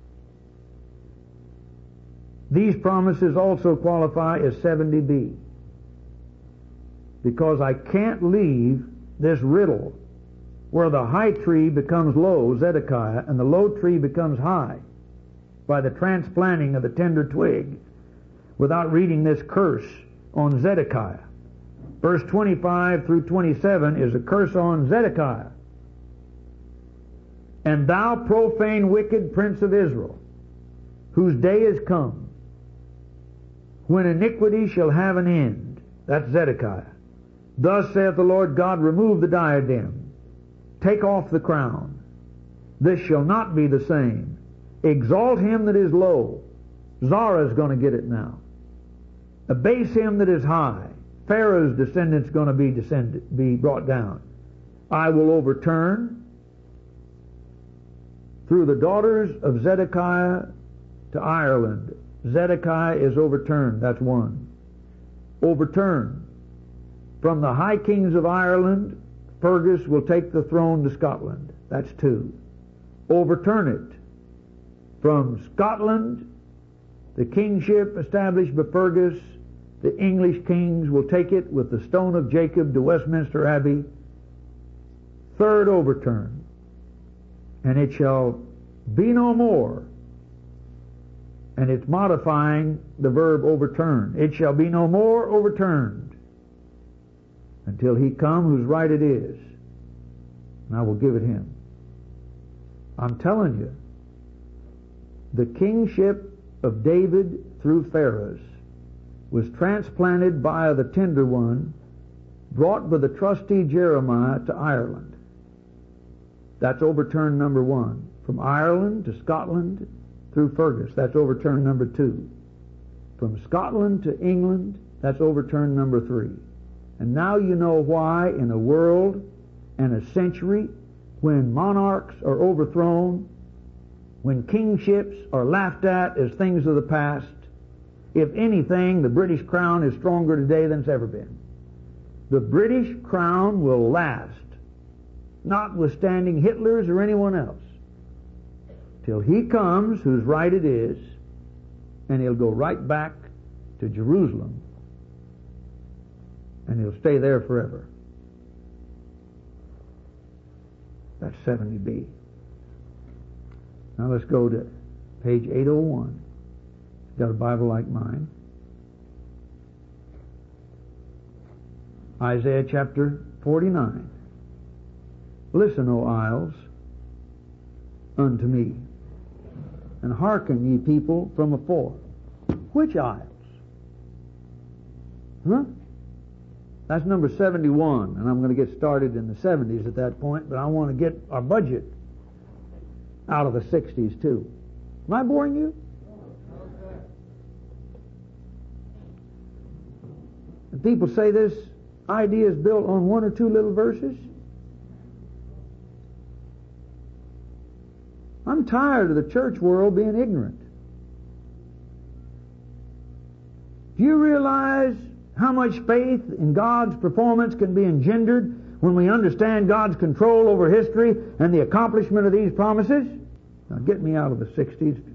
These promises also qualify as seventy B, because I can't leave this riddle where the high tree becomes low, Zedekiah, and the low tree becomes high by the transplanting of the tender twig, without reading this curse on Zedekiah. Verse twenty-five through twenty-seven is a curse on Zedekiah. And thou profane, wicked prince of Israel, whose day is come, when iniquity shall have an end. That's Zedekiah. Thus saith the Lord God, remove the diadem, take off the crown. This shall not be the same. Exalt him that is low. Zara's going to get it now. Abase him that is high. Pharaoh's descendants going to be descended, be brought down. I will overturn through the daughters of Zedekiah to Ireland. Zedekiah is overturned. That's one. Overturn. From the high kings of Ireland, Fergus will take the throne to Scotland. That's two. Overturn it. From Scotland, the kingship established by Fergus, the English kings will take it with the stone of Jacob to Westminster Abbey. Third overturn. And it shall be no more. And it's modifying the verb overturn. It shall be no more overturned until he come whose right it is, and I will give it him. I'm telling you, the kingship of David through Pharaohs was transplanted by the tender one, brought by the trustee Jeremiah to Ireland. That's overturn number one. From Ireland to Scotland through Fergus. That's overturn number two. From Scotland to England. That's overturn number three. And now you know why in a world and a century when monarchs are overthrown, when kingships are laughed at as things of the past, if anything, the British crown is stronger today than it's ever been. The British crown will last, notwithstanding Hitler's or anyone else, till he comes whose right it is, and he'll go right back to Jerusalem, and he'll stay there forever. That's seventy B. Now let's go to page eight oh one. You've got a Bible like mine. Isaiah chapter forty-nine. Listen, O isles, unto me, and hearken, ye people from afar. Which isles? Huh? That's number seventy-one, and I'm going to get started in the seventies at that point, but I want to get our budget out of the sixties too. Am I boring you? And people say this idea is built on one or two little verses. I'm tired of the church world being ignorant. Do you realize how much faith in God's performance can be engendered when we understand God's control over history and the accomplishment of these promises? Now get me out of the sixties.